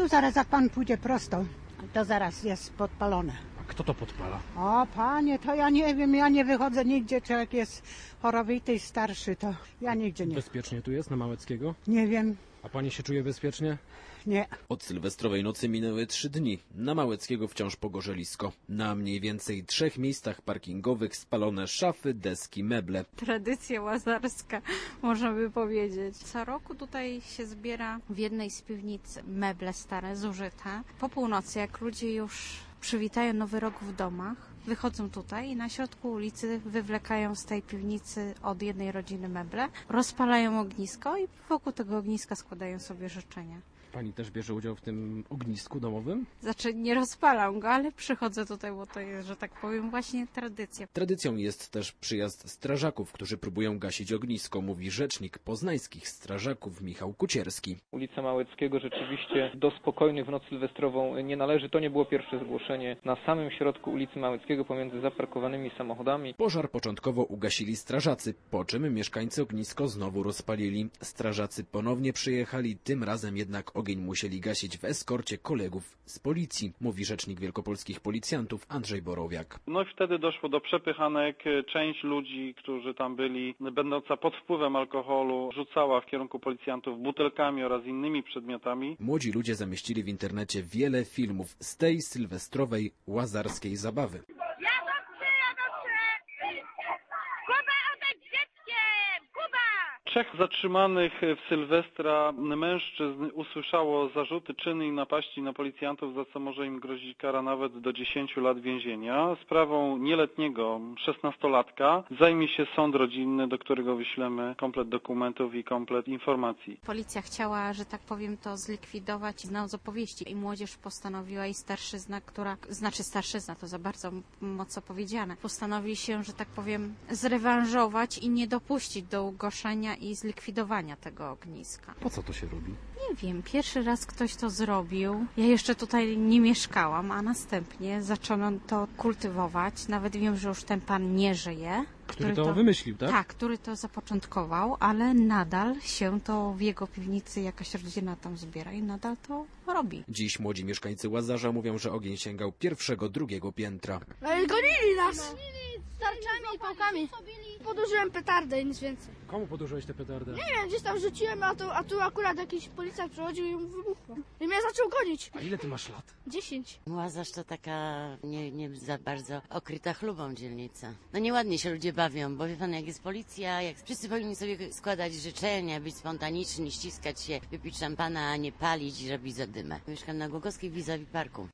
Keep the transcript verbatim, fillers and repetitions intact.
tu zaraz jak pan pójdzie prosto, to zaraz jest podpalone. A kto to podpala? O panie, to ja nie wiem, ja nie wychodzę nigdzie, człowiek jest chorowity i starszy, to ja nigdzie nie. Bezpiecznie tu jest, na Małeckiego? Nie wiem, A pani się czuje bezpiecznie? nie. Od sylwestrowej nocy minęły trzy dni. Na Małeckiego wciąż pogorzelisko. Na mniej więcej trzech miejscach parkingowych spalone szafy, deski, meble. Tradycja łazarska, można by powiedzieć. Co roku tutaj się zbiera w jednej z piwnic meble stare, zużyte. Po północy, jak ludzie już przywitają Nowy Rok w domach, wychodzą tutaj i na środku ulicy wywlekają z tej piwnicy od jednej rodziny meble, rozpalają ognisko i wokół tego ogniska składają sobie życzenia. Pani też bierze udział w tym ognisku domowym? Znaczy nie rozpalam go, ale przychodzę tutaj, bo to jest, że tak powiem, właśnie tradycja. Tradycją jest też przyjazd strażaków, którzy próbują gasić ognisko, mówi rzecznik poznańskich strażaków Michał Kucierski. Ulica Małeckiego rzeczywiście do spokojnych w noc sylwestrową nie należy. To nie było pierwsze zgłoszenie na samym środku ulicy Małeckiego pomiędzy zaparkowanymi samochodami. Pożar początkowo ugasili strażacy, po czym mieszkańcy ognisko znowu rozpalili. Strażacy ponownie przyjechali, tym razem jednak ogień musieli gasić w eskorcie kolegów z policji, mówi rzecznik wielkopolskich policjantów Andrzej Borowiak. No i wtedy doszło do przepychanek. Część ludzi, którzy tam byli, będąca pod wpływem alkoholu, rzucała w kierunku policjantów butelkami oraz innymi przedmiotami. Młodzi ludzie zamieścili w internecie wiele filmów z tej sylwestrowej łazarskiej zabawy. Trzech zatrzymanych w Sylwestra mężczyzn usłyszało zarzuty czynnej napaści na policjantów, za co może im grozić kara nawet do dziesięciu lat więzienia. Sprawą nieletniego szesnastolatka zajmie się sąd rodzinny, do którego wyślemy komplet dokumentów i komplet informacji. Policja chciała, że tak powiem, to zlikwidować na z opowieści i młodzież postanowiła i starszyzna, która, znaczy starszyzna, to za bardzo mocno powiedziane, postanowi się, że tak powiem, zrewanżować i nie dopuścić do ugoszenia i zlikwidowania tego ogniska. Po co to się robi? Nie wiem, pierwszy raz ktoś to zrobił. Ja jeszcze tutaj nie mieszkałam, a następnie zaczęto to kultywować. Nawet wiem, że już ten pan nie żyje. Który, który to, to wymyślił, tak? Tak, który to zapoczątkował, ale nadal się to w jego piwnicy jakaś rodzina tam zbiera i nadal to robi. Dziś młodzi mieszkańcy Łazarza mówią, że ogień sięgał pierwszego, drugiego piętra. Ale gonili nas! Z tarczami i pałkami. Podłożyłem petardę, nic więcej. Komu podłożyłeś tę petardę? Nie wiem, gdzieś tam rzuciłem, a tu, a tu akurat jakiś policjant przychodził i mu wybuchło. I mnie zaczął gonić. A ile ty masz lat? Dziesięć. Łazarz to taka nie, nie za bardzo okryta chlubą dzielnica. No nieładnie się ludzie bawią, bo wie pan, jak jest policja, jak wszyscy powinni sobie składać życzenia, być spontaniczni, ściskać się, wypić szampana, a nie palić i robić zadymę. Mieszkam na Głogowskiej vis-a-vis parku.